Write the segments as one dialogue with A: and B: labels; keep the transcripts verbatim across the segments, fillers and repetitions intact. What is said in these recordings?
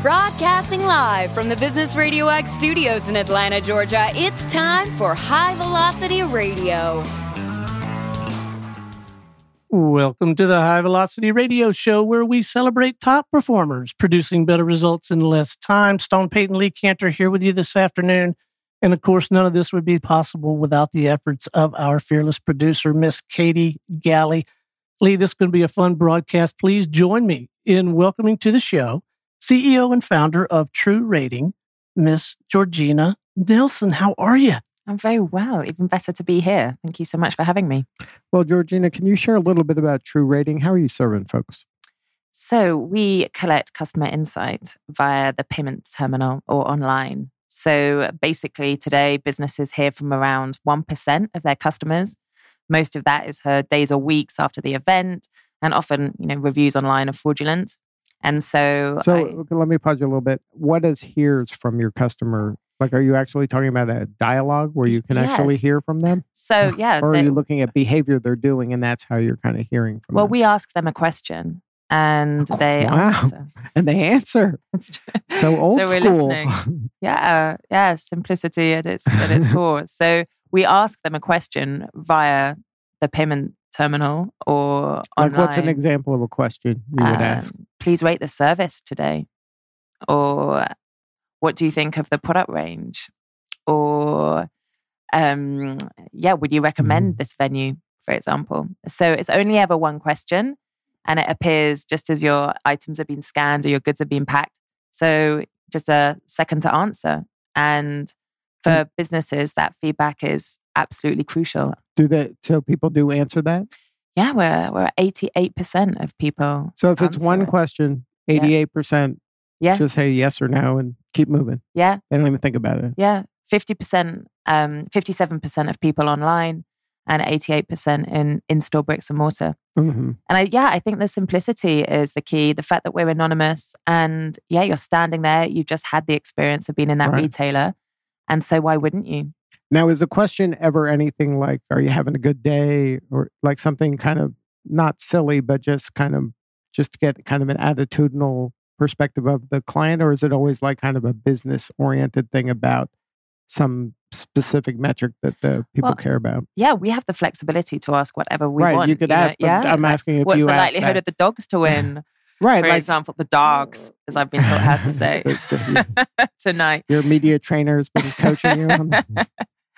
A: Broadcasting live from the Business Radio X studios in Atlanta, Georgia, it's time for High Velocity Radio.
B: Welcome to the High Velocity Radio Show, where we celebrate top performers producing better results in less time. Stone Payton Lee Cantor here with you this afternoon. And of course, none of this would be possible without the efforts of our fearless producer, Miss Katie Galley. Lee, this is going to be a fun broadcast. Please join me in welcoming to the show C E O and founder of True Rating, Miss Georgina Nelson. How are you?
C: I'm very well. Even better to be here. Thank you so much for having me.
D: Well, Georgina, can you share a little bit about True Rating? How are you serving folks?
C: So we collect customer insight via the payment terminal or online. So basically today, businesses hear from around one percent of their customers. Most of that is heard days or weeks after the event, and often, you know, reviews online are fraudulent. And so...
D: So
C: I,
D: okay, let me pause you a little bit. What is hears from your customer? Like, are you actually talking about a dialogue where you can
C: yes.
D: actually hear from them?
C: So, yeah.
D: Or are
C: they,
D: you looking at behavior they're doing and that's how you're kind of hearing from
C: well,
D: them?
C: we ask them a question and they
D: wow.
C: answer.
D: And they answer. So old
C: so we're
D: school.
C: Listening. Yeah, yeah, simplicity at its, at its core. So we ask them a question via the payment terminal or
D: like
C: online.
D: What's an example of a question you would
C: um,
D: ask?
C: Please rate the service today. Or what do you think of the product range? Or um, yeah, would you recommend
D: mm.
C: this venue, for example? So it's only ever one question, and it appears just as your items are being scanned or your goods are being packed. So just a second to answer. And for mm. businesses, that feedback is absolutely crucial.
D: Do that so people do answer that?
C: Yeah, we're we're eighty-eight percent of people.
D: So if it's one
C: it.
D: question, eighty-eight percent
C: yeah.
D: just say yes or no and keep moving.
C: Yeah.
D: They don't even think about it.
C: Yeah. fifty percent, um, fifty-seven percent of people online and eighty-eight percent in in-store bricks and mortar.
D: Mm-hmm.
C: And I, yeah, I think the simplicity is the key. The fact that we're anonymous and yeah, you're standing there. You've just had the experience of being in that
D: right.
C: retailer. And so why wouldn't you?
D: Now, is the question ever anything like, are you having a good day? Or like something kind of not silly, but just kind of, just to get kind of an attitudinal perspective of the client? Or is it always like kind of a business oriented thing about some specific metric that the people
C: well,
D: care about?
C: Yeah, we have the flexibility to ask whatever we
D: right,
C: want.
D: you could
C: you
D: ask,
C: know?
D: but
C: yeah?
D: I'm asking if
C: What's
D: you
C: the
D: ask
C: likelihood
D: that.
C: of the dogs to win?
D: right.
C: For
D: like,
C: example, the dogs, as I've been taught how to say
D: the, the,
C: tonight.
D: Your media trainer has been coaching you on that.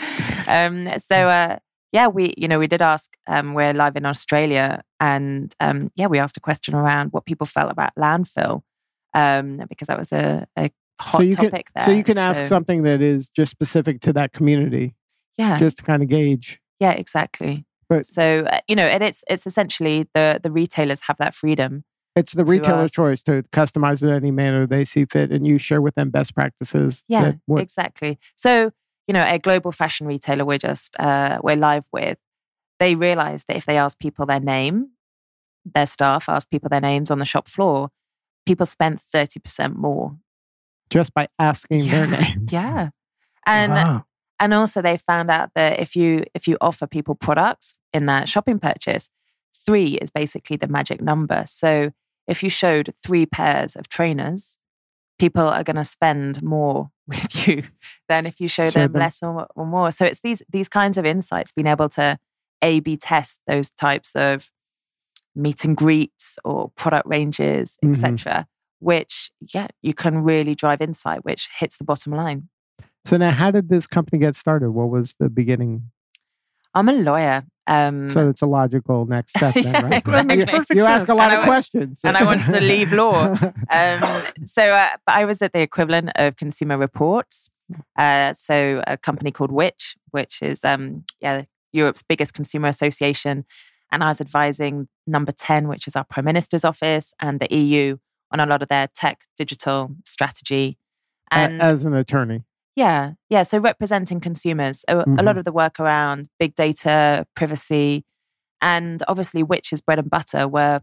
C: um, so, uh, yeah, we, you know, we did ask, um, we're live in Australia and, um, yeah, we asked a question around what people felt about landfill, um, because that was a, a hot
D: so you
C: topic
D: can,
C: there.
D: So you can ask so, something that is just specific to that community.
C: Yeah.
D: Just to kind of gauge.
C: Yeah, exactly.
D: But,
C: so, uh, you know, and it's, it's essentially the, the retailers have that freedom.
D: It's the retailer's
C: ask.
D: choice to customize it in any manner they see fit, and you share with them best practices.
C: Yeah,
D: what,
C: exactly. So, you know, a global fashion retailer we're just, uh, we're live with, they realize that if they ask people their name, their staff ask people their names on the shop floor, people spend thirty percent more.
D: Just by asking
C: yeah,
D: their name.
C: Yeah. And
D: wow.
C: and also they found out that if you if you offer people products in that shopping purchase, three is basically the magic number. So if you showed three pairs of trainers, people are going to spend more with you than if you show, show them, them less or, or more. So it's these these kinds of insights, being able to A B test those types of meet and greets or product ranges, et cetera, mm-hmm. which, yeah, you can really drive insight, which hits the bottom line.
D: So now, how did this company get started? What was the beginning?
C: I'm a lawyer. Um,
D: so it's a logical next step then,
C: yeah,
D: right?
C: Exactly.
D: You, you ask a lot
C: and
D: of
C: I,
D: questions.
C: And I wanted to leave law. Um, so uh, I was at the equivalent of Consumer Reports. Uh, so a company called Which, which is um, yeah Europe's biggest consumer association. And I was advising Number ten, which is our Prime Minister's office, and the E U on a lot of their tech digital strategy. And
D: As an attorney.
C: Yeah, yeah. So representing consumers, a, mm-hmm. a lot of the work around big data, privacy, and obviously Which is bread and butter were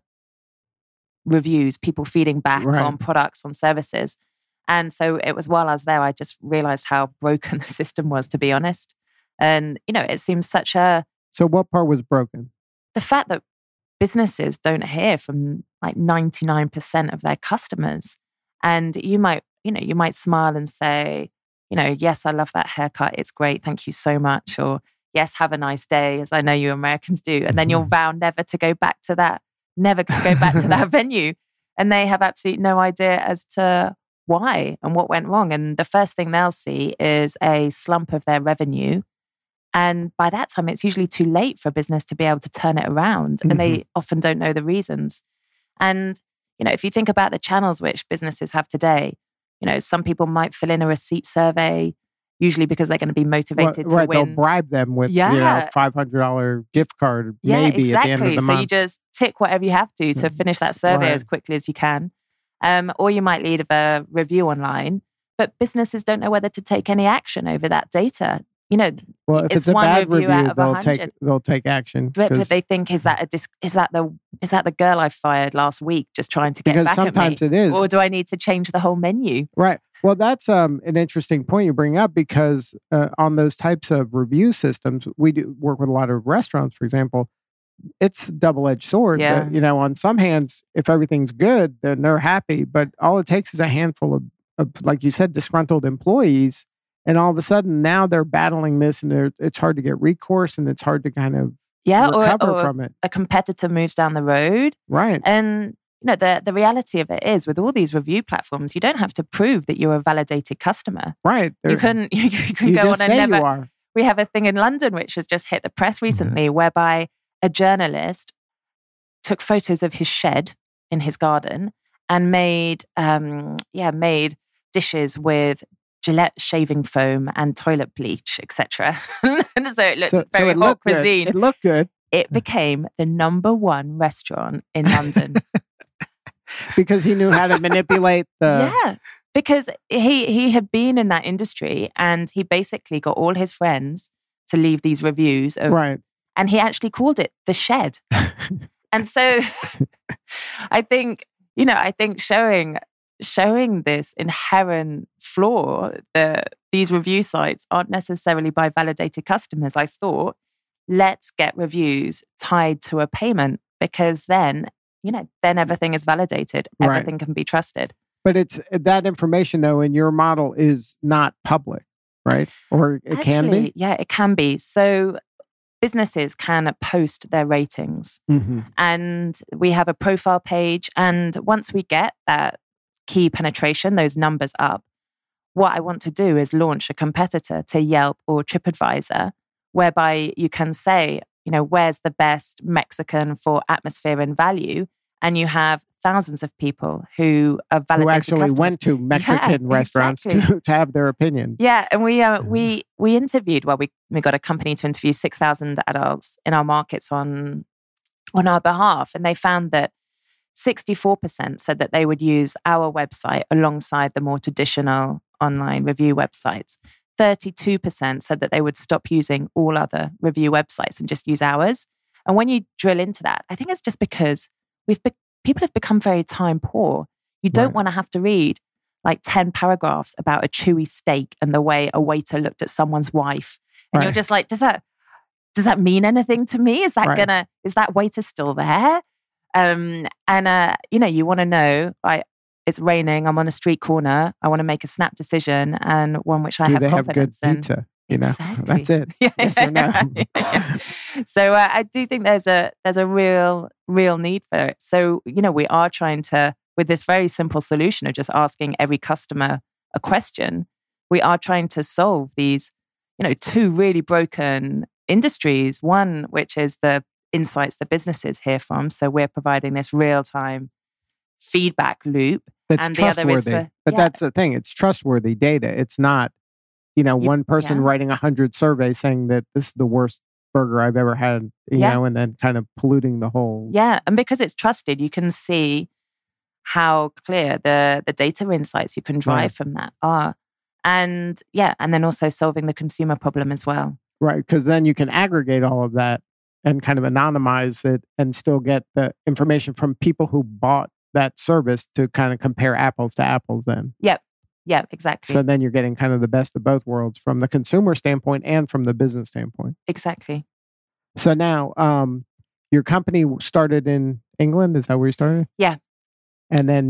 C: reviews, people feeding back right. on products, on services. And so it was while I was there, I just realized how broken the system was, to be honest. And, you know, it seems such a...
D: So what part was broken?
C: The fact that businesses don't hear from like ninety-nine percent of their customers. And you might, you know, you might smile and say, you know, yes, I love that haircut. It's great. Thank you so much. Or yes, have a nice day, as I know you Americans do. And then you'll vow never to go back to that, never to go back to that venue. And they have absolutely no idea as to why and what went wrong. And the first thing they'll see is a slump of their revenue. And by that time, it's usually too late for a business to be able to turn it around. Mm-hmm. And they often don't know the reasons. And, you know, if you think about the channels which businesses have today, you know, some people might fill in a receipt survey, usually because they're going to be motivated
D: well, right,
C: to win.
D: They'll bribe them with,
C: yeah.
D: you know, five hundred dollars gift card,
C: yeah,
D: maybe
C: exactly.
D: at the end of the
C: so
D: month.
C: So you just tick whatever you have to to finish that survey
D: right.
C: as quickly as you can. Um, or you might leave a review online, but businesses don't know whether to take any action over that data. You know,
D: well, if
C: it's,
D: it's a
C: one
D: bad
C: review,
D: review,
C: out of
D: they'll
C: one hundred.
D: take they'll take action.
C: But, but they think, is that a dis- is that the is that the girl I fired last week just trying to get
D: because
C: back
D: sometimes
C: at me?
D: it is.
C: Or do I need to change the whole menu?
D: Right. Well, that's um, an interesting point you bring up because uh, on those types of review systems, we do work with a lot of restaurants, for example. It's a double-edged sword.
C: Yeah.
D: That, you know, on some hands, if everything's good, then they're happy. But all it takes is a handful of, of like you said, disgruntled employees. And all of a sudden, now they're battling this, and it's hard to get recourse, and it's hard to kind of
C: yeah,
D: recover
C: or, or
D: from it.
C: A competitor moves down the road,
D: right?
C: And you know the the reality of it is, with all these review platforms, you don't have to prove that you're a validated customer,
D: right?
C: They're, you can you, you can
D: you
C: go
D: just
C: on and
D: say
C: never.
D: You are.
C: We have a thing in London which has just hit the press recently, mm-hmm. whereby a journalist took photos of his shed in his garden and made um yeah made dishes with Gillette shaving foam and toilet bleach, et cetera. And so it looked
D: so,
C: very
D: so it
C: hot
D: looked
C: cuisine.
D: Good. It looked good.
C: It became the number one restaurant in London.
D: Because he knew how to manipulate the...
C: Yeah, because he he had been in that industry and he basically got all his friends to leave these reviews. Of,
D: right.
C: And he actually called it The Shed. And so I think, you know, I think showing... showing this inherent flaw that these review sites aren't necessarily by validated customers, I thought, let's get reviews tied to a payment because then, you know, then everything is validated. Everything right. can be trusted.
D: But it's that information, though, in your model is not public, right? Or it
C: Actually,
D: can be?
C: Yeah, it can be. So businesses can post their ratings. Mm-hmm. And we have a profile page. And once we get that key penetration, those numbers up, what I want to do is launch a competitor to Yelp or TripAdvisor, whereby you can say, you know, where's the best Mexican for atmosphere and value? And you have thousands of people who are validated
D: who actually
C: customers.
D: went to Mexican
C: yeah,
D: restaurants
C: exactly.
D: to, to have their opinion.
C: Yeah, and we uh, we we interviewed. Well, we we got a company to interview six thousand adults in our markets on on our behalf, and they found that sixty-four percent said that they would use our website alongside the more traditional online review websites. thirty-two percent said that they would stop using all other review websites and just use ours. And when you drill into that, I think it's just because we've be- people have become very time poor. You don't right. want to have to read like ten paragraphs about a chewy steak and the way a waiter looked at someone's wife. And right. you're just like, does that does that mean anything to me? Is that right. gonna is that waiter still there? Um, and, uh, you know, you want to know, I, it's raining, I'm on a street corner, I want to make a snap decision and one which I
D: Do
C: have
D: they
C: confidence
D: have good
C: in.
D: pizza? You know,
C: exactly.
D: that's it.
C: Yeah.
D: Yes or no.
C: yeah. So uh, I do think there's a there's a real, real need for it. So, you know, we are trying to, with this very simple solution of just asking every customer a question, we are trying to solve these, you know, two really broken industries. One, which is the insights the businesses hear from. So we're providing this real-time feedback loop.
D: That's
C: and
D: trustworthy.
C: The other is for,
D: but
C: yeah.
D: that's the thing. It's trustworthy data. It's not, you know,
C: you,
D: one person
C: yeah.
D: writing a hundred surveys saying that this is the worst burger I've ever had, you
C: yeah.
D: know, and then kind of polluting the whole.
C: Yeah. And because it's trusted, you can see how clear the, the data insights you can drive right. from that are. And yeah, and then also solving the consumer problem as well.
D: Right. Because then you can aggregate all of that and kind of anonymize it and still get the information from people who bought that service to kind of compare apples to apples then.
C: Yep. Yeah, exactly.
D: So then you're getting kind of the best of both worlds from the consumer standpoint and from the business standpoint.
C: Exactly.
D: So now um, your company started in England. Is that where you started?
C: Yeah.
D: And then you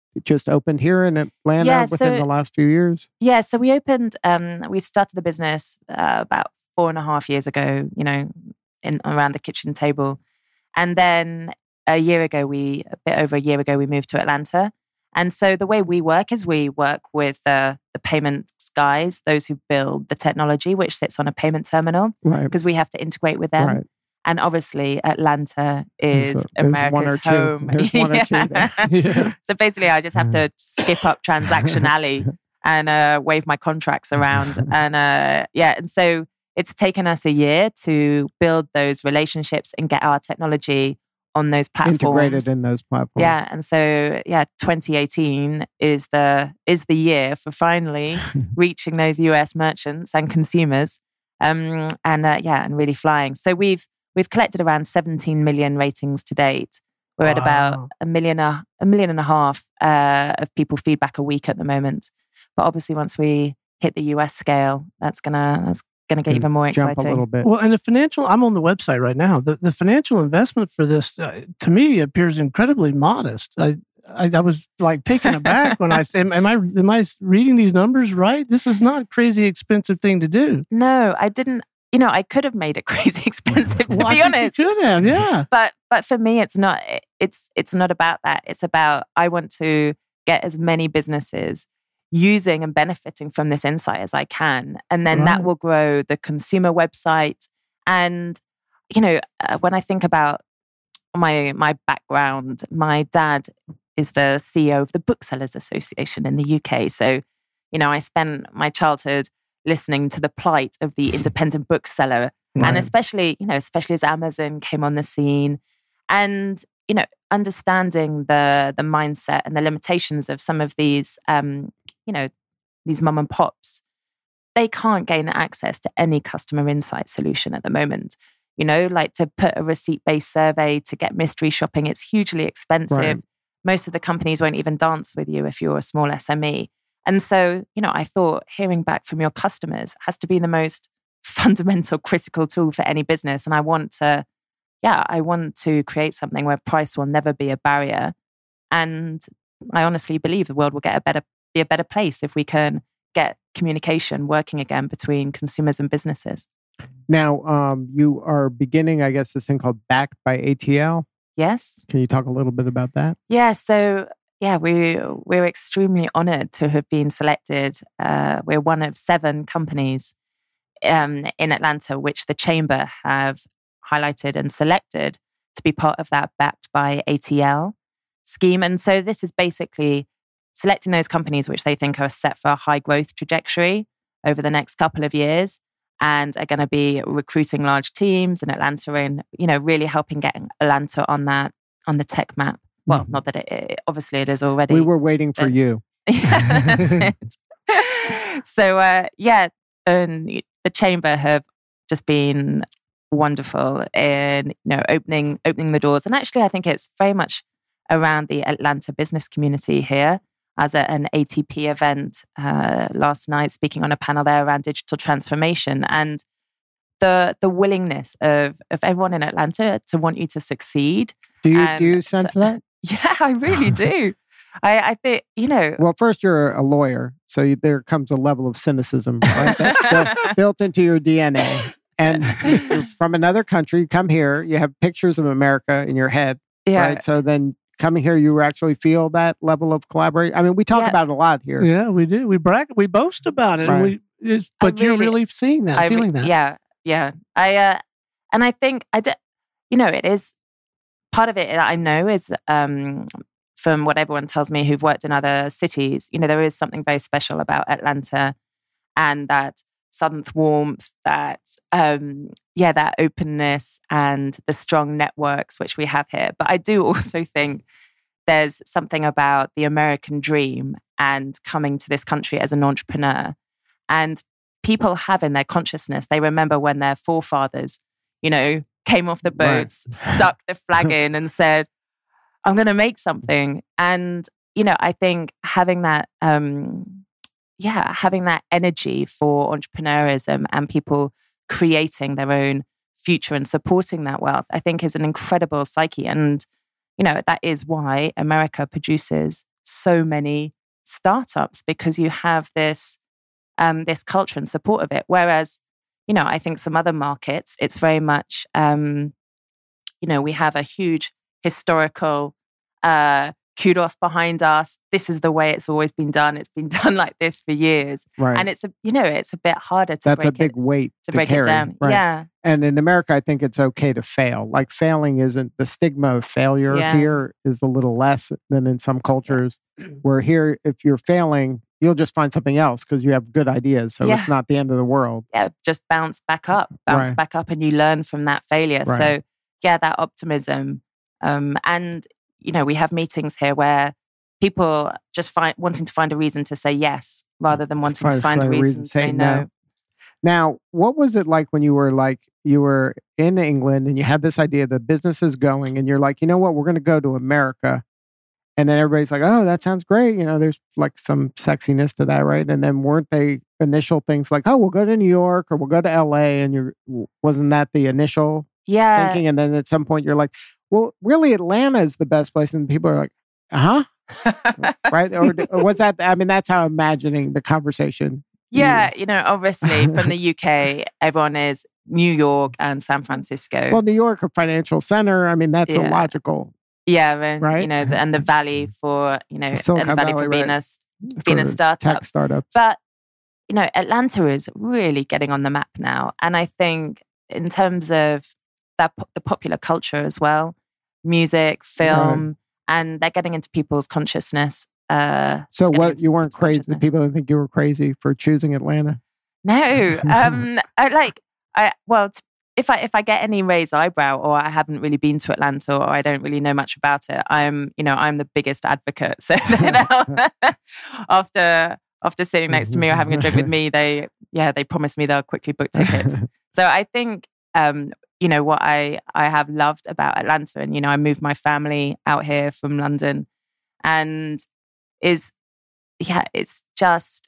D: just opened here in Atlanta
C: Yeah,
D: within
C: so-
D: the last few years?
C: Yeah, so we opened, um, we started the business uh, about four and a half years ago, you know, in around the kitchen table. And then a year ago, we, a bit over a year ago, we moved to Atlanta. And so the way we work is we work with uh, the payments guys, those who build the technology, which sits on a payment terminal,
D: Right.
C: because we have to integrate with them.
D: Right.
C: And obviously, Atlanta is
D: So there's
C: America's
D: one or two.
C: home.
D: There's one or two there.
B: Yeah.
C: So basically, I just have to skip up Transaction Alley and uh, wave my contracts around. And uh, yeah, and so it's taken us a year to build those relationships and get our technology on those platforms.
D: Integrated in those platforms.
C: Yeah, and so yeah, twenty eighteen is the is the year for finally reaching those U S merchants and consumers, um, and uh, yeah, and really flying. So we've we've collected around seventeen million ratings to date. We're at about
B: Wow.
C: a million a, a million and a half uh, of people feedback a week at the moment. But obviously, once we hit the U S scale, that's gonna that's gonna get
D: Can
C: even more
D: Jump
C: exciting.
D: a little bit.
B: Well, and the financial, I'm on the website right now. The, the financial investment for this, uh, to me, appears incredibly modest. I, I, I was like taken aback when I said, am I, am I reading these numbers right? This is not a crazy expensive thing to do.
C: No, I didn't. You know, I could have made it crazy expensive, to
B: Well, I
C: be
B: think
C: honest.
B: you could have, yeah.
C: But but for me, it's not. It's it's not about that. It's about I want to get as many businesses using and benefiting from this insight as I can, and then
B: Right.
C: that will grow the consumer website. And you know, uh, when I think about my my background, my dad is the C E O of the Booksellers Association in the U K. So, you know, I spent my childhood listening to the plight of the independent bookseller, and
B: Right.
C: especially, you know, especially as Amazon came on the scene, and you know, understanding the the mindset and the limitations of some of these, um, you know, these mum and pops, they can't gain access to any customer insight solution at the moment. You know, like to put a receipt-based survey to get mystery shopping, it's hugely expensive.
D: Right.
C: Most of the companies won't even dance with you if you're a small S M E. And so, you know, I thought hearing back from your customers has to be the most fundamental, critical tool for any business. And I want to, yeah, I want to create something where price will never be a barrier. And I honestly believe the world will get a better, be a better place if we can get communication working again between consumers and businesses.
D: Now, um, you are beginning, I guess, this thing called Backed by A T L.
C: Yes.
D: Can you talk a little bit about that?
C: Yeah. So, yeah, we, we're extremely honored to have been selected. Uh, we're one of seven companies um, in Atlanta, which the Chamber have highlighted and selected to be part of that Backed by A T L scheme. And so this is basically selecting those companies which they think are set for a high growth trajectory over the next couple of years and are going to be recruiting large teams in Atlanta and, you know, really helping get Atlanta on that, on the tech map. Well,
D: Mhm.
C: not that it, it obviously it is already.
D: We were waiting for
C: but-
D: you.
C: Yeah, that's it. So, uh, yeah, and the Chamber have just been wonderful in, you know, opening opening the doors. And actually, I think it's very much around the Atlanta business community here. As a, an A T P event uh, last night, speaking on a panel there around digital transformation and the the willingness of of everyone in Atlanta to want you to succeed.
D: Do you
C: And
D: do you sense
C: so-
D: that?
C: Yeah, I really do. I, I think, you know,
D: Well, first you're a lawyer, so you, there comes a level of cynicism right? That's built, built into your D N A. And you're from another country, you come here, you have pictures of America in your head,
C: yeah,
D: right? So then coming here, you actually feel that level of collaboration. I mean, we talk
C: Yeah.
D: about it a lot here.
B: Yeah, we do. We brag, we boast about it. And
D: Right.
B: we, it's,
C: I
B: but you're
C: really-
B: really seeing that,
C: I re-
B: feeling that.
C: Yeah, yeah. I uh, and I think I did. You know, it is part of it. I know is um, from what everyone tells me who've worked in other cities. You know, there is something very special about Atlanta, and that southern warmth, that um, yeah, that openness and the strong networks which we have here. But I do also think there's something about the American dream and coming to this country as an entrepreneur. And people have in their consciousness, they remember when their forefathers, you know, came off the
D: Right.
C: boats, stuck the flag in and said, I'm going to make something. And, you know, I think having that, um, yeah, having that energy for entrepreneurism and people creating their own future and supporting that wealth, I think is an incredible psyche. And, you know, that is why America produces so many startups because you have this um, this culture and support of it. Whereas, you know, I think some other markets, it's very much, um, you know, we have a huge historical uh, kudos behind us. This is the way it's always been done. It's been done like this for years.
D: Right.
C: And it's, a, you know, it's a bit harder to
D: That's
C: break
D: a big
C: it,
D: weight
C: to,
D: to
C: break
D: carry.
C: it down.
D: Right.
C: Yeah.
D: And in America, I think it's okay to fail. Like failing isn't the stigma of failure
C: Yeah.
D: here is a little less than in some cultures. Where here, if you're failing, you'll just find something else because you have good ideas. So
C: Yeah.
D: it's not the end of the world.
C: Yeah, just bounce back up, bounce
D: Right.
C: back up, and you learn from that failure.
D: Right.
C: So, yeah, that optimism. Um, and, you know, we have meetings here where people just find wanting to find a reason to say yes rather than wanting
D: Find-
C: to find,
D: find
C: a reason to say no.
D: Now, what was it like when you were like, you were in England and you had this idea, the business is going, and you're like, you know what, we're going to go to America. And then everybody's like, oh, that sounds great. You know, there's like some sexiness to that, right? And then weren't they initial things like, oh, we'll go to New York or we'll go to L A? And you're, wasn't that the initial
C: Yeah.
D: thinking? And then at some point you're like, well, really, Atlanta is the best place. And people are like, uh huh. Right? Or, or was that, I mean, that's how I'm imagining the conversation.
C: Yeah, you know, obviously from the U K, everyone is New York and San Francisco.
D: Well, New York, a financial center. I mean, that's
C: Yeah.
D: a logical.
C: yeah, and,
D: right?
C: you know, the, and the Valley for, you know,
D: Silicon
C: and the Valley,
D: Valley,
C: for being
D: right.
C: a s- being a
D: for
C: startup.
D: Tech startups.
C: But, you know, Atlanta is really getting on the map now. And I think in terms of that, po- the popular culture as well, music, film, and they're getting into people's consciousness. Uh,
D: so
C: it's getting
D: what,
C: into
D: you weren't
C: people's
D: crazy? The
C: consciousness.
D: people that think you were crazy for choosing Atlanta?
C: No, um, I like, I, well, t- if I if I get any raised eyebrow or I haven't really been to Atlanta or I don't really know much about it, I'm, you know, I'm the biggest advocate. So you know, after after sitting next to me or having a drink with me, they yeah they promised me they'll quickly book tickets. So I think um, you know what I I have loved about Atlanta, and you know I moved my family out here from London, and is yeah it's just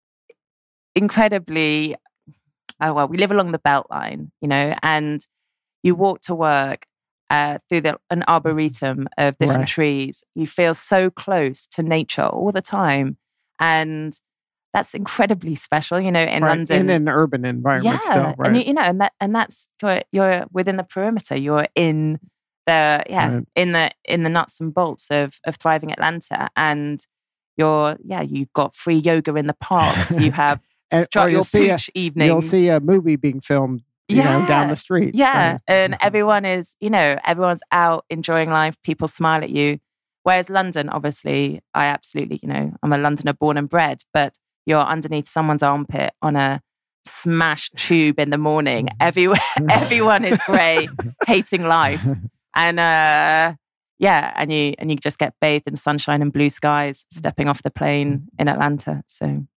C: incredibly. Oh, well, we live along the Beltline, you know, and you walk to work uh, through the, an arboretum of different
D: Right.
C: trees. You feel so close to nature all the time. And that's incredibly special, you know, in
D: Right,
C: London.
D: in an urban environment
C: yeah,
D: still, right?
C: and you, you know, and that and that's you're, you're within the perimeter. You're in the yeah,
D: Right.
C: in the in the nuts and bolts of of thriving Atlanta, and you're yeah, you've got free yoga in the parks. You have
D: And-
C: stru-
D: or you'll
C: your
D: see a-
C: beach evenings.
D: You'll see a movie being filmed, you know, down the street.
C: Yeah.
D: Right.
C: And everyone is, you know, everyone's out enjoying life. People smile at you. Whereas London, obviously, I absolutely, you know, I'm a Londoner born and bred, but you're underneath someone's armpit on a smashed tube in the morning. Everywhere, everyone is grey, hating life. And uh, yeah, and you and you just get bathed in sunshine and blue skies stepping off the plane in Atlanta. So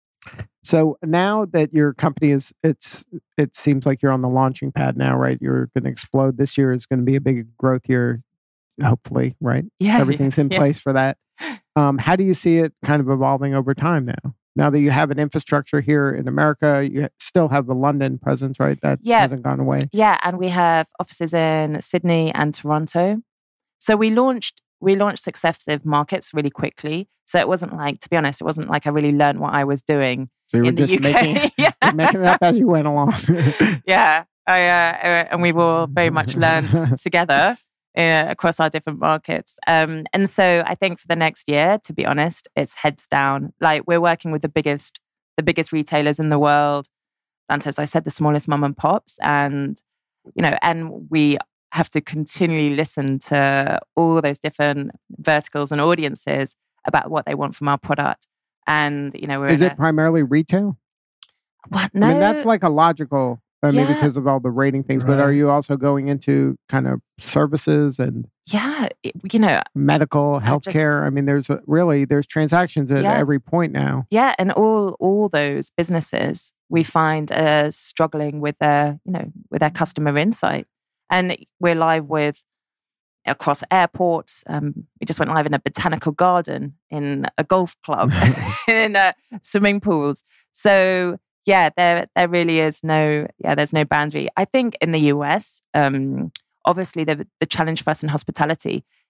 D: So now that your company is, it's, it seems like you're on the launching pad now, right? You're going to explode. This year is going to be a big growth year, hopefully, right?
C: yeah,
D: Everything's in
C: yeah.
D: place for that. Um, how do you see it kind of evolving over time now? Now that you have an infrastructure here in America, you still have the London presence, right? That
C: Yeah.
D: hasn't gone away.
C: Yeah, and we have offices in Sydney and Toronto. So we launched we launched successive markets really quickly. So it wasn't like, to be honest, it wasn't like I really learned what I was doing
D: So you were
C: in the
D: just
C: U K.
D: making,
C: yeah,
D: making it up as you went along.
C: yeah. I, uh, and we've all very much learned together uh, across our different markets. Um, and so I think for the next year, to be honest, it's heads down. Like we're working with the biggest the biggest retailers in the world. And as I said, the smallest mom and pops, and you know, and we have to continually listen to all those different verticals and audiences about what they want from our product. And, you know, we're
D: Is
C: in
D: it
C: a,
D: primarily retail?
C: what? No,
D: I mean, that's like a logical, I mean,
C: Yeah.
D: because of all the rating things, but are
B: Right.
D: you also going into kind of services and
C: yeah, it- you know,
D: medical,
C: I just-
D: healthcare? I mean, there's a, really, there's transactions at
C: Yeah.
D: every point now.
C: yeah, and all all those businesses we find are struggling with their, you know, with their customer insight. And we're live with across airports. Um, we just went live in a botanical garden, in a golf club, in uh, swimming pools. So yeah, there there really is no yeah, there's no boundary. I think in the U S, um, obviously the the challenge for us in hospitality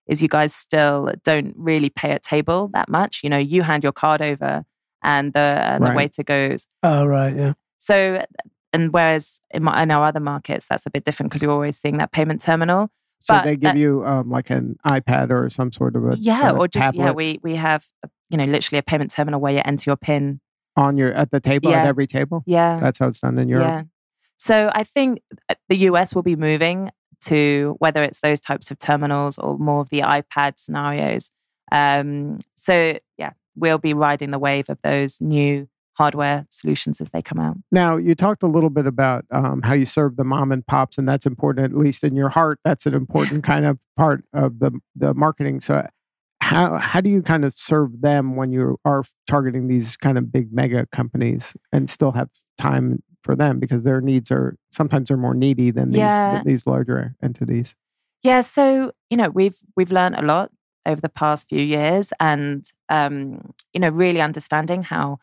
C: is you guys still don't really pay at table that much. You know, you hand your card over and the and
D: Right.
C: the waiter goes.
B: Oh, right, yeah.
C: So, and whereas in, my, in our other markets, that's a bit different because you're always seeing that payment terminal.
D: So
C: But
D: they give
C: that-
D: you um, like an iPad or some sort of a
C: Yeah,
D: uh,
C: or just,
D: tablet
C: yeah, we we have, you know, literally a payment terminal where you enter your PIN.
D: on your at the table
C: Yeah.
D: at every table.
C: Yeah.
D: That's how it's done in Europe.
C: Yeah. So I think the U S will be moving to whether it's those types of terminals or more of the iPad scenarios. Um, so yeah, we'll be riding the wave of those new hardware solutions as they come out.
D: Now, you talked a little bit about um, how you serve the mom and pops, and that's important, at least in your heart. That's an important kind of part of the the marketing. So, how how do you kind of serve them when you are targeting these kind of big mega companies and still have time for them because their needs are sometimes are more needy than these
C: Yeah.
D: these larger entities?
C: Yeah, so you know we've we've learned a lot over the past few years, and um, you know really understanding how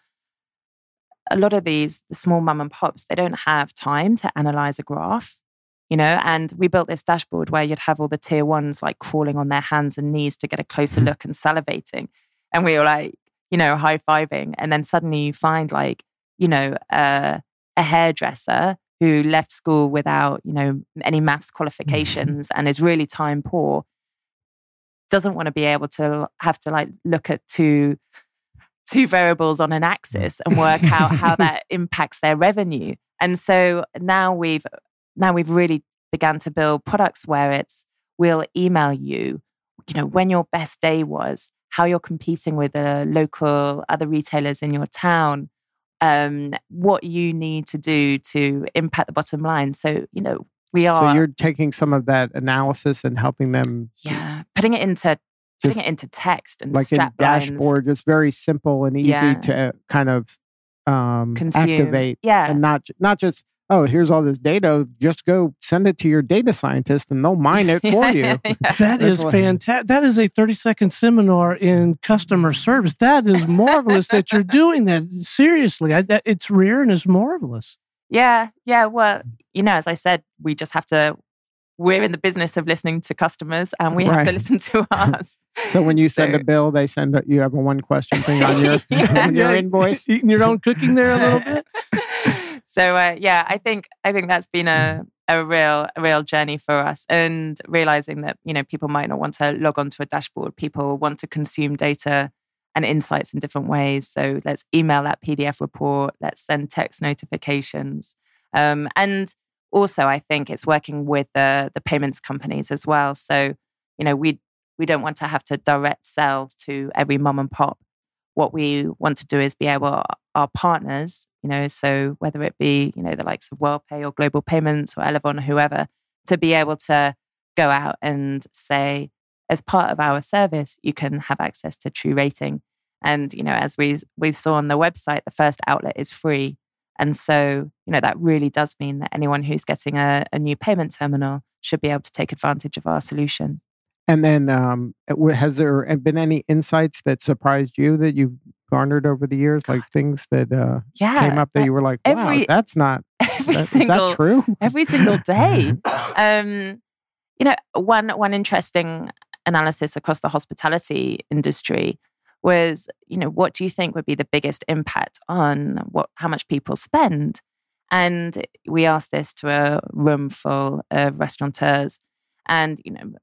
C: a lot of these the small mum and pops, they don't have time to analyze a graph, you know. And we built this dashboard where you'd have all the tier ones like crawling on their hands and knees to get a closer look and salivating, and we were like, you know, high fiving, and then suddenly you find like, you know, uh, a hairdresser who left school without, you know, any maths qualifications and is really time poor, doesn't want to be able to have to like look at two two variables on an axis and work out how that impacts their revenue. And so now we've now we've really begun to build products where it's we'll email you, you know, when your best day was, how you're competing with the local other retailers in your town, um, what you need to do to impact the bottom line. So, you know, we are
D: So you're taking some of that analysis and helping them,
C: yeah, putting it into putting
D: Just
C: it into text and
D: like in
C: strap lines.
D: dashboard, just very simple and easy
C: Yeah.
D: to kind of um,
C: Consume.
D: activate,
C: Yeah.
D: and not not just oh, here's all this data. Just go send it to your data scientist, and they'll mine it for you.
C: Yeah.
B: That
D: That's
B: is
D: what-
B: fantastic. That is a thirty second seminar in customer service. That is marvelous that you're doing that. Seriously, I, that, it's rare and it's marvelous.
C: Yeah, yeah. Well, you know, as I said, we just have to, we're in the business of listening to customers and we have to
D: Right.
C: listen to us.
D: So when you send
C: So-
D: a bill, they send a, you have a one question thing on your
C: Yeah.
D: on your
B: Yeah.
D: invoice.
B: Eating your own cooking there a little bit.
C: So uh, yeah, I think I think that's been a a real a real journey for us, and realizing that, you know, people might not want to log onto a dashboard. People want to consume data and insights in different ways. So let's email that P D F report. Let's send text notifications, um, and also I think it's working with the the payments companies as well. So you know we we don't want to have to direct sell to every mom and pop. What we want to do is be able, our partners, you know, so whether it be, you know, the likes of WorldPay or Global Payments or Elevon or whoever, to be able to go out and say, as part of our service, you can have access to True Rating. And, you know, as we we saw on the website, the first outlet is free. And so, you know, that really does mean that anyone who's getting a, a new payment terminal should be able to take advantage of our solution.
D: And then, um, has there been any insights that surprised you that you've garnered over the years, like things that uh,
C: Yeah.
D: came up that you were like, "Wow,
C: every-
D: that's not
C: Every
D: that, is
C: single
D: that true?"
C: every single day. Um, you know, one one interesting analysis across the hospitality industry was, you know, what do you think would be the biggest impact on what how much people spend? And we asked this to a room full of restaurateurs, and you know,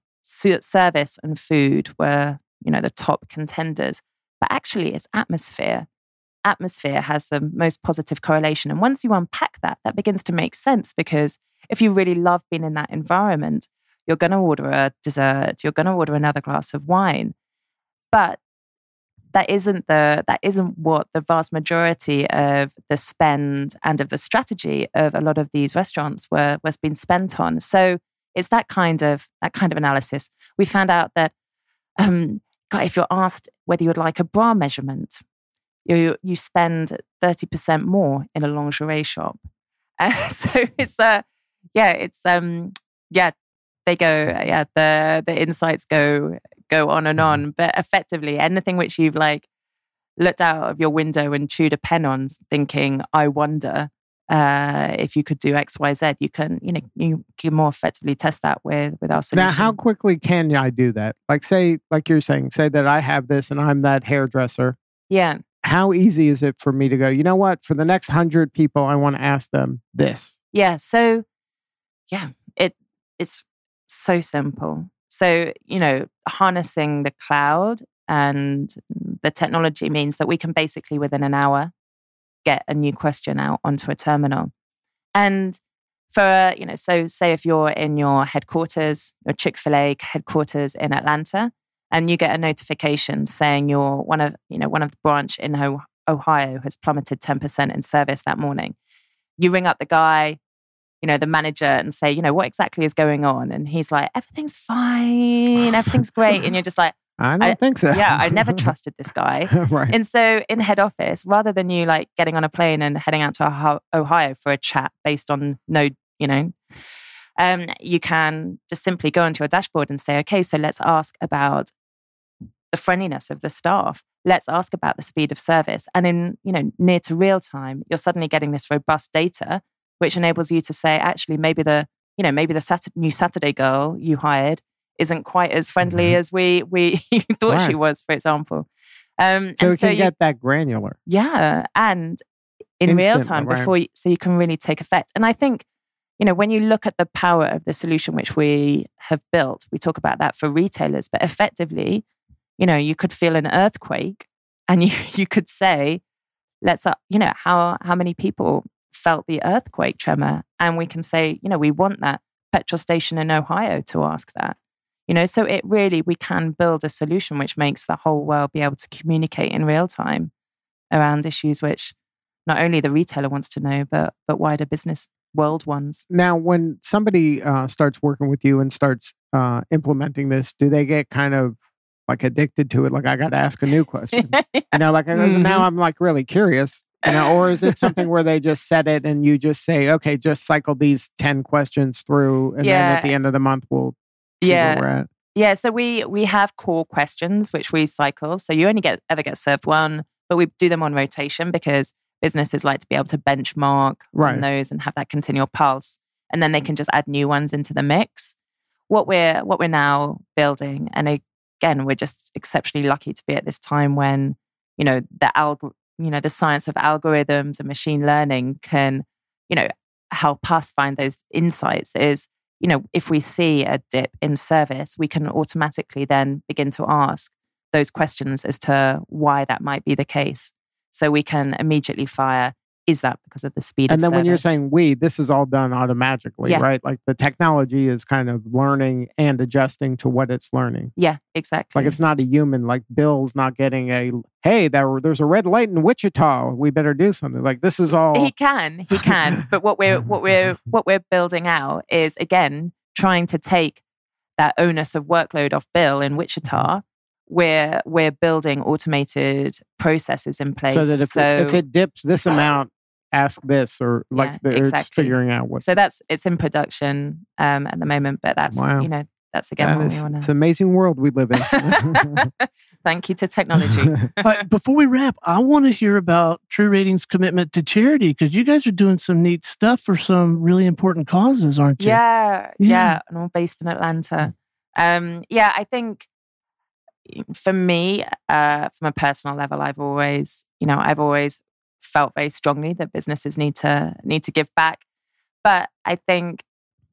C: service and food were, you know, the top contenders. But actually, it's atmosphere. Atmosphere has the most positive correlation. And once you unpack that, that begins to make sense, because if you really love being in that environment, you're going to order a dessert, you're going to order another glass of wine. But that isn't the that isn't what the vast majority of the spend and of the strategy of a lot of these restaurants were was being spent on. So it's that kind of that kind of analysis. We found out that um, God, if you're asked whether you would like a bra measurement, you you spend thirty percent more in a lingerie shop. And so it's a uh, yeah, it's um yeah, they go yeah, the the insights go go on and on. But effectively, anything which you've like looked out of your window and chewed a pen on thinking, I wonder, uh, if you could do X, Y, Z, you can, you know, you can more effectively test that with, with our solution.
D: Now, how quickly can I do that? Like say, like you're saying, say that I have this and I'm that hairdresser.
C: Yeah.
D: How easy is it for me to go, you know what, for the next hundred people, I want to ask them this?
C: Yeah. So, yeah, it it's so simple. So, you know, harnessing the cloud and the technology means that we can basically within an hour get a new question out onto a terminal. And for, you know, so say if you're in your headquarters, your Chick-fil-A headquarters in Atlanta, and you get a notification saying you're one of, you know, one of the branch in Ohio has plummeted ten percent in service that morning. You ring up the guy, you know, the manager and say, you know, what exactly is going on? And he's like, everything's fine, everything's great. And you're just like,
D: I don't I, think so.
C: Yeah, I never trusted this guy.
D: Right.
C: And so in head office, rather than you like getting on a plane and heading out to Ohio for a chat based on no, you know, um, you can just simply go into your dashboard and say, okay, so let's ask about the friendliness of the staff. Let's ask about the speed of service. And in, you know, near to real time, you're suddenly getting this robust data, which enables you to say, actually, maybe the, you know, maybe the Saturday, new Saturday girl you hired isn't quite as friendly mm-hmm. as we we thought right. she was, for example. Um,
D: so
C: and
D: it
C: so
D: can
C: you,
D: get that granular.
C: Yeah. And in
D: Instant,
C: real time
D: right.
C: before you, so you can really take effect. And I think, you know, when you look at the power of the solution which we have built, we talk about that for retailers, but effectively, you know, you could feel an earthquake and you, you could say, let's, uh, you know, how, how many people felt the earthquake tremor? And we can say, you know, we want that petrol station in Ohio to ask that. You know, so it really, we can build a solution which makes the whole world be able to communicate in real time around issues which not only the retailer wants to know, but but wider business world ones.
D: Now, when somebody uh, starts working with you and starts uh, implementing this, do they get kind of like addicted to it? Like, I got to ask a new question. yeah. You know, like mm-hmm. now I'm like really curious. You know, or is it something where they just set it and you just say, okay, just cycle these ten questions through, and yeah. then at the end of the month we'll
C: Yeah. Yeah. So we we have core questions which we cycle. So you only get ever get served one, but we do them on rotation because businesses like to be able to benchmark right. on those and have that continual pulse. And then they can just add new ones into the mix. What we're what we're now building, and again, we're just exceptionally lucky to be at this time when, you know, the alg you know, the science of algorithms and machine learning can, you know, help us find those insights is, you know, if we see a dip in service, we can automatically then begin to ask those questions as to why that might be the case. So we can immediately fire, is that because of the speed
D: and
C: of
D: then
C: service?
D: When you're saying we, this is all done automatically,
C: yeah.
D: right? Like the technology is kind of learning and adjusting to what it's learning.
C: Yeah, exactly.
D: Like it's not a human, like Bill's not getting a, hey, there, there's a red light in Wichita, we better do something. Like this is all...
C: He can, he can. But what we're, what we're, what we're building out is, again, trying to take that onus of workload off Bill in Wichita. We're, we're building automated processes in place.
D: So that if,
C: so,
D: it, if it dips this amount, ask this, or like
C: yeah,
D: they're
C: exactly.
D: figuring out what.
C: So that's, it's in production um, at the moment, but that's, wow. you know, that's again
D: that
C: what
D: is,
C: we want to...
D: It's an amazing world we live in.
C: Thank you to technology.
B: But before we wrap, I want to hear about TruRating's commitment to charity, because you guys are doing some neat stuff for some really important causes, aren't you?
C: Yeah, yeah, yeah. And we're based in Atlanta. Um, yeah, I think for me, uh, from a personal level, I've always, you know, I've always felt very strongly that businesses need to need to give back. But I think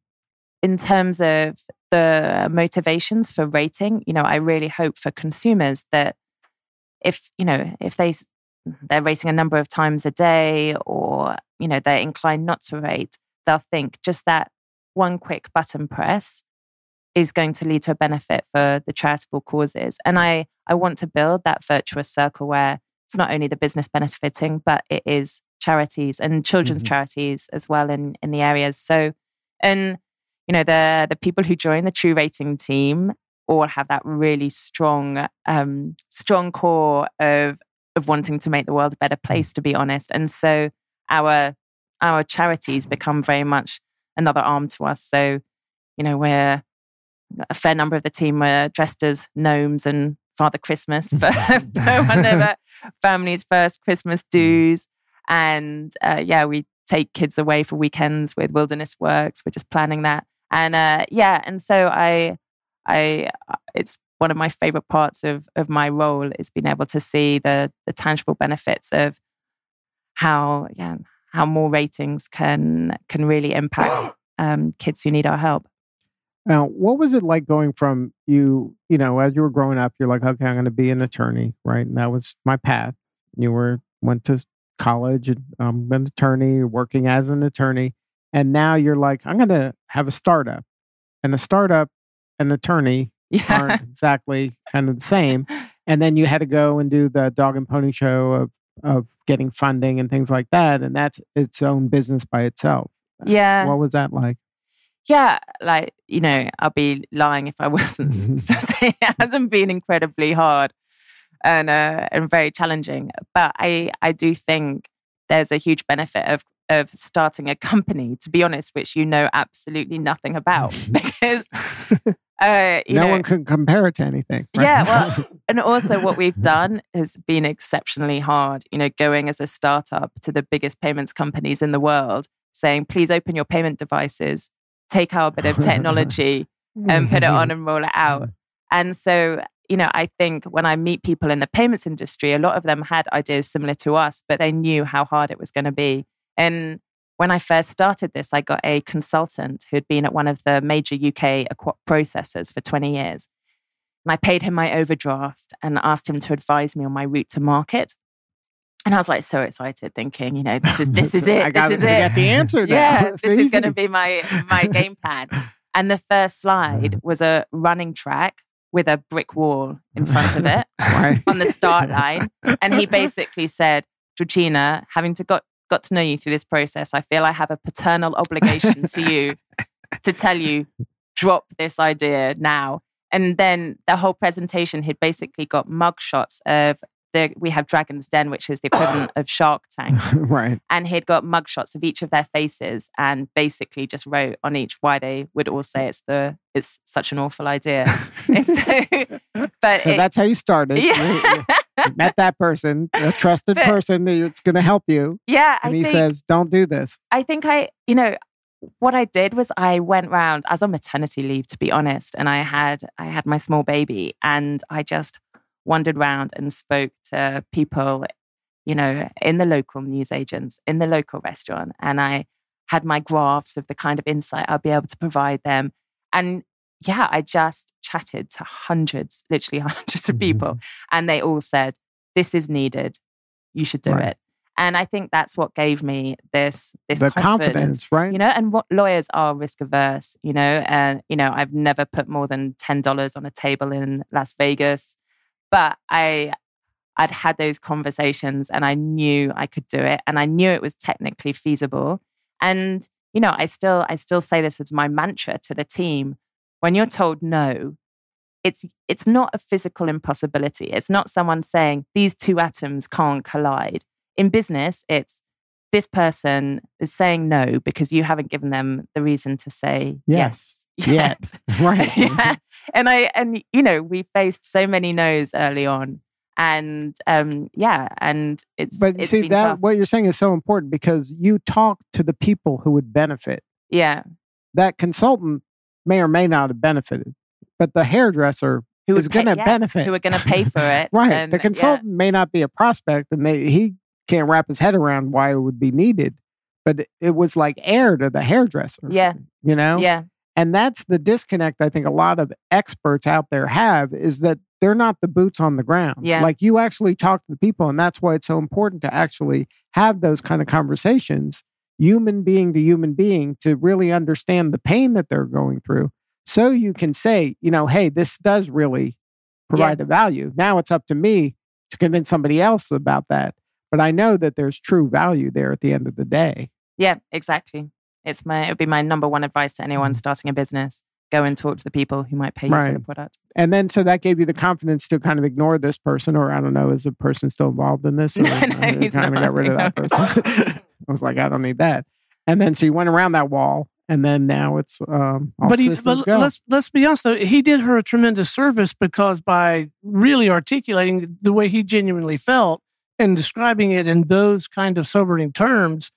C: in terms of the motivations for rating, you know, I really hope for consumers that if, you know, if they, they're rating a number of times a day, or, you know, they're inclined not to rate, they'll think just that one quick button press is going to lead to a benefit for the charitable causes. And I, I want to build that virtuous circle where it's not only the business benefiting, but it is charities and children's mm-hmm. charities as well in, in the areas. So, and, you know, the the people who join the TruRating team all have that really strong, um, strong core of of wanting to make the world a better place, to be honest. And so our our charities become very much another arm to us. So, you know, we're a fair number of the team were dressed as gnomes and Father Christmas for, for one of our family's first Christmas dues. And uh, yeah, we take kids away for weekends with Wilderness Works. We're just planning that. And uh, yeah, and so I, I, it's one of my favorite parts of of my role is being able to see the the tangible benefits of how, yeah, how more ratings can can really impact um, kids who need our help.
D: Now, what was it like going from you, you know, as you were growing up, you're like, okay, I'm going to be an attorney, right? And that was my path. You were went to college and I'm an attorney, working as an attorney. And now you're like, I'm going to have a startup. And a startup and attorney
C: Yeah.
D: aren't exactly kind of the same. And then you had to go and do the dog and pony show of, of getting funding and things like that. And that's its own business by itself.
C: Yeah.
D: What was that like?
C: Yeah, like, you know, I'll be lying if I wasn't saying it hasn't been incredibly hard and uh, and very challenging. But I, I do think there's a huge benefit of of starting a company, to be honest, which you know absolutely nothing about because uh, you
D: no
C: know,
D: one can compare it to anything. Right?
C: Yeah, well, and also what we've done has been exceptionally hard. You know, going as a startup to the biggest payments companies in the world, saying, please open your payment devices, take our bit of technology and put it on and roll it out. And so, you know, I think when I meet people in the payments industry, a lot of them had ideas similar to us, but they knew how hard it was going to be. And when I first started this, I got a consultant who had been at one of the major U K processors for twenty years. And I paid him my overdraft and asked him to advise me on my route to market. And I was like so excited, thinking, you know, this is this is it.
D: I got
C: this is
D: to
C: it.
D: get the answer now.
C: Yeah,
D: It's
C: this
D: easy.
C: is going to be my my game plan. And the first slide was a running track with a brick wall in front of it
D: Right.
C: on the start line. And he basically said, Georgina, having to got, got to know you through this process, I feel I have a paternal obligation to you to tell you, drop this idea now. And then the whole presentation, he'd basically got mugshots of the, we have Dragon's Den, which is the equivalent of Shark Tank.
D: Right.
C: And he'd got mugshots of each of their faces and basically just wrote on each why they would all say it's the it's such an awful idea. And so, but
D: So
C: it-
D: that's how you started.
C: Yeah.
D: You, you met that person, a trusted
C: But-
D: person that's going to help you.
C: yeah, I
D: And he
C: think
D: says, don't do this.
C: I think I, you know, what I did was I went round, I was on maternity leave, to be honest, and I had I had my small baby, and I just wandered round and spoke to people, you know, in the local newsagents, in the local restaurant, and I had my graphs of the kind of insight I'll be able to provide them. And yeah, I just chatted to hundreds, literally hundreds of people, and they all said, "This is needed. You should do
D: Right.
C: it." And I think that's what gave me this this
D: The
C: confidence,
D: confidence, right?
C: you know. And what lawyers are risk averse, you know. And you know, I've never put more than ten dollars on a table in Las Vegas, but I I'd had those conversations, and I knew I could do it, and I knew it was technically feasible. And you know, I still I still say this as my mantra to the team: when you're told no, it's it's not a physical impossibility. It's not someone saying these two atoms can't collide. In business, it's this person is saying no because you haven't given them the reason to say yes,
D: Yes. Yet. Right.
C: yeah. And I and you know, we faced so many no's early on. And um, yeah, and it's
D: But you
C: it's
D: see,
C: been
D: that
C: tough.
D: what you're saying is so important because you talk to the people who would benefit.
C: Yeah.
D: That consultant may or may not have benefited, but the hairdresser
C: Who
D: is
C: would pay-
D: going to
C: yeah,
D: benefit.
C: who are going to pay for it.
D: Right.
C: And,
D: The
C: yeah.
D: consultant may not be a prospect and they, he can't wrap his head around why it would be needed, but it was like air to the hairdresser.
C: Yeah.
D: You know?
C: Yeah.
D: And that's the disconnect I think a lot of experts out there have is that they're not the boots on the ground.
C: Yeah.
D: Like you actually talk to the people, and that's why it's so important to actually have those kind of conversations, human being to human being, to really understand the pain that they're going through. So you can say, you know, hey, this does really provide a value. Now it's up to me to convince somebody else about that. But I know that there's true value there at the end of the day.
C: Yeah, exactly. It's my it would be my number one advice to anyone starting a business. Go and talk to the people who might pay you for the
D: Right.
C: product.
D: And then, so that gave you the confidence to kind of ignore this person, or I don't know, is the person still involved in this? Or
C: No, no,
D: uh, you
C: he's
D: kind of
C: not.
D: got rid of that
C: No.
D: person. I was like, I don't need that. And then, so you went around that wall, and then now it's um, all
B: but he,
D: systems
B: but
D: go.
B: let's let's be honest though, he did her a tremendous service because by really articulating the way he genuinely felt and describing it in those kind of sobering terms,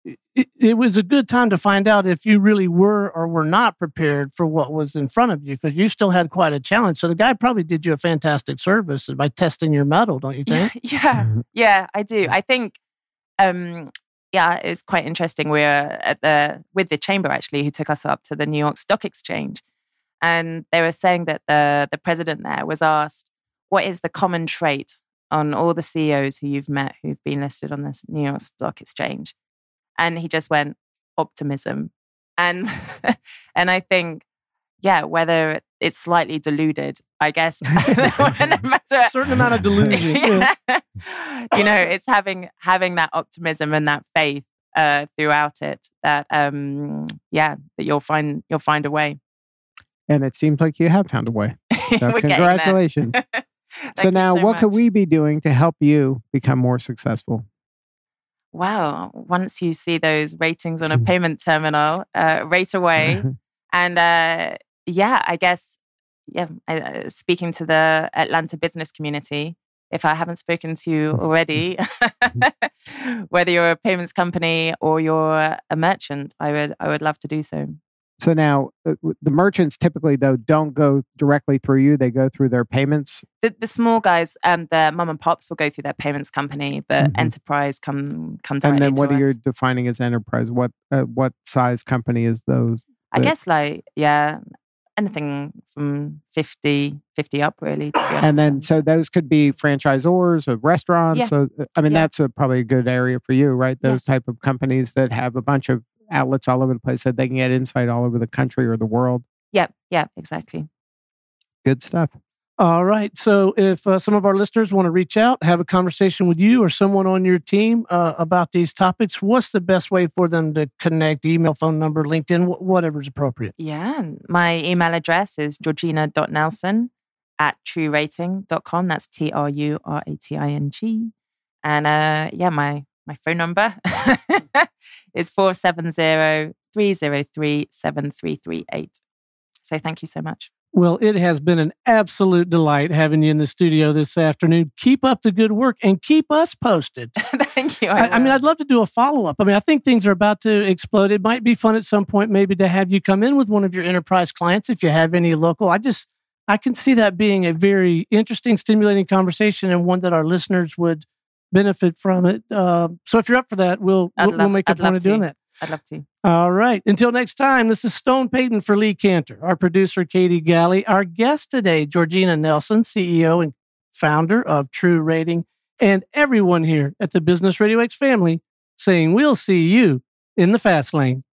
B: it, it was a good time to find out if you really were or were not prepared for what was in front of you, because you still had quite a challenge. So the guy probably did you a fantastic service by testing your mettle, don't you think?
C: Yeah, yeah, I do. I think, um, yeah, it's quite interesting. We're at the with the chamber actually, who took us up to the New York Stock Exchange, and they were saying that the the president there was asked, "What is the common trait on all the C E Os who you've met who've been listed on this New York Stock Exchange?" And he just went, optimism. And and I think, yeah, whether it's slightly deluded, I guess, no matter
B: a certain amount of delusion.
C: Yeah. You know, it's having having that optimism and that faith uh, throughout it that, um, yeah, that you'll find you'll find a way.
D: And it seems like you have found a way. So congratulations. So now,
C: so
D: what
C: much.
D: could we be doing to help you become more successful?
C: Wow. Once you see those ratings on a payment terminal, uh, right away. And uh, yeah, I guess, yeah, uh, speaking to the Atlanta business community, if I haven't spoken to you already, whether you're a payments company or you're a merchant, I would I would love to do so.
D: So now, uh, the merchants typically, though, don't go directly through you. They go through their payments.
C: The, the small guys and the mom and pops will go through their payments company, but
D: Mhm.
C: enterprise come come directly
D: And then what
C: to
D: are you
C: us.
D: defining as enterprise? What uh, what size company is those?
C: I
D: that-
C: guess like, yeah, anything from fifty, fifty up really. To be honest.
D: And then, so those could be franchisors of restaurants.
C: Yeah.
D: So, uh, I mean,
C: Yeah.
D: that's a, probably a good area for you, right?
C: Yeah.
D: Those type of companies that have a bunch of outlets all over the place that they can get insight all over the country or the world.
C: Yeah, yeah, exactly.
D: Good stuff.
B: All right. So if uh, some of our listeners want to reach out, have a conversation with you or someone on your team uh, about these topics, what's the best way for them to connect? Email, phone number, LinkedIn, wh- whatever's appropriate.
C: Yeah, my email address is georgina dot nelson at true rating dot com. That's T R U R A T I N G. And uh, yeah, my, my phone number is four seven zero, three zero three, seven three three eight. So thank you so much.
B: Well, it has been an absolute delight having you in the studio this afternoon. Keep up the good work and keep us posted.
C: Thank you.
B: I, I mean,
C: will.
B: I'd love to do a follow-up. I mean, I think things are about to explode. It might be fun at some point maybe to have you come in with one of your enterprise clients if you have any local. I just, I can see that being a very interesting, stimulating conversation and one that our listeners would benefit from it. Uh, so if you're up for that, we'll,
C: I'd
B: we'll,
C: love-
B: we'll make a
C: I'd
B: point
C: love
B: of doing
C: to.
B: that.
C: I'd love to.
B: All right. Until next time, this is Stone Payton for Lee Cantor, our producer, Katie Galley, our guest today, Georgina Nelson, C E O and founder of True Rating, and everyone here at the Business Radio X family saying we'll see you in the fast lane.